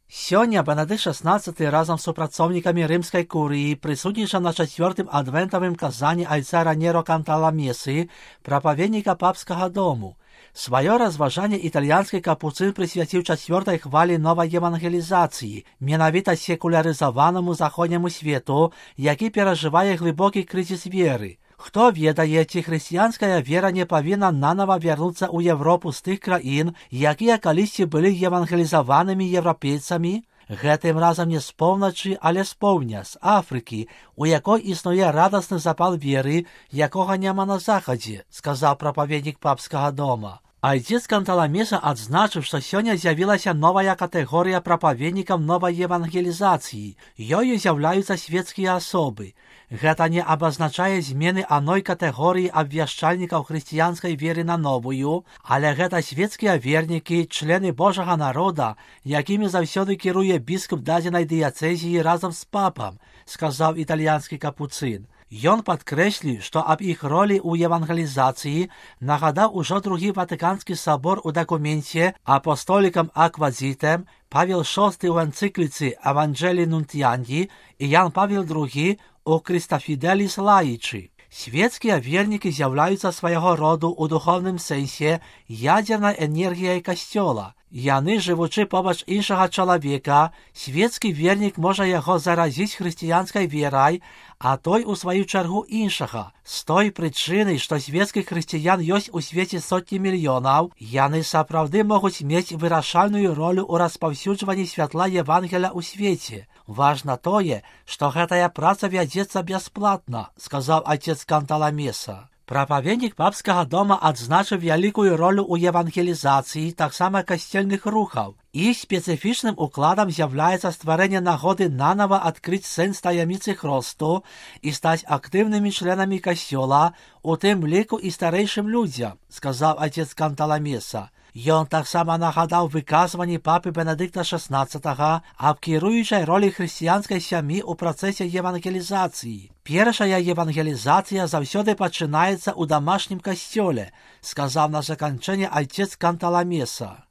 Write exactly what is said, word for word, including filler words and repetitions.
Сёння Бенедикт шестнадцатый разом з супрацоўнікамі рымскай курыі прысутнічаў на чацвёртым адвентавым казанні айца Раньеро Канталамесы, прапаведніка папскага дому. Сваё разважанне італьянскі капуцын прысвяціў чацвёртай хвалі новай евангелізацыі, менавіта секулярызаванаму заходняму свету, які перажывае глыбокі крызіс веры. Хто ведае, ці хрысціянская вера не павінна нанова вярнуцца ў Европу з тых краін, якія калісьці былі евангелізаванымі еўрапейцамі? Гэтым разам не з поўначы, але з поўдня, з Афрыкі, у якой існуе радасны запал веры, якога няма на захадзе, сказаў прапаведнік папскага дома. Айцец Канталамеса адзначыў, што сёння з'явілася новая катэгорыя прапаведнікам новай евангелізацыі. Ёю з'яўляюцца свецкія асобы. Гэта не абазначае змены аной катэгорыі абвяшчальнікаў хрысціянскай веры на новую, але гэта свецкія вернікі, члены Божага народа, якімі заўсёды кіруе біскуп дадзенай дыяцэзіі разам з папам, сказаў італьянскі капуцын. Ён падкрэсліў, што аб іх ролі ў евангелізацыі нагадаў ужо другі Ватыканскі сабор у дакуменце апостолікам Аквазітэм, Павел шосты ў энцыкліцы Евангелii Nuntiandi і Ян Павел другі у Christafidelis Laici. Свецкія вернікі з'яўляюцца свайго роду ў духовным сэнсе ядзернай энергіяй касцёла. Яны, жывучы побач іншага чалавека, свецкі вернік можа яго заразіць хрысціянскай верай, а той у сваю чаргу іншага. З той прычыны, што свецкіх хрысціян ёсць у свеце сотні мільёнаў, яны сапраўды могуць мець вырашальную ролю ў распаўсюджванні святла Евангеля ў свеце. Важна тое, што гэтая праца вядзецца бясплатна, сказаў айцец Канталамеса. Прапаведнік папскага дома адзначыў вялікую ролю ў евангелізацыі таксама касцельных рухаў. Іх спецыфічным укладам з'яўляецца стварэнне нагоды нанова адкрыць сэнс таямніцы хросту і стаць актыўнымі членамі касцёла, у тым ліку і старэйшым людзям, сказаў айцец Канталамеса. Ён таксама нагадаў выказванні папы Бенедыкта шестнадцатага аб кіруючай ролі хрысціянскай сям'і ў працэсе евангелізацыі. Першая евангелізацыя заўсёды пачынаецца ў дамашнім касцёле, сказаў на заканчэнне айцец Канталамеса.